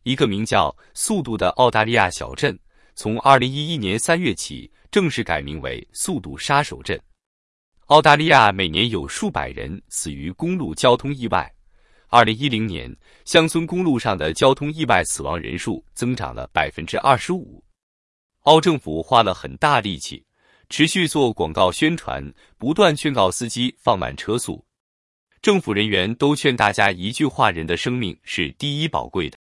一个名叫速度的澳大利亚小镇，从2011年3月起正式改名为速度杀手镇。澳大利亚每年有数百人死于公路交通意外。2010年，乡村公路上的交通意外死亡人数增长了25%。澳政府花了很大力气，持续做广告宣传，不断劝告司机放慢车速。政府人员都劝大家一句话：人的生命是第一宝贵的。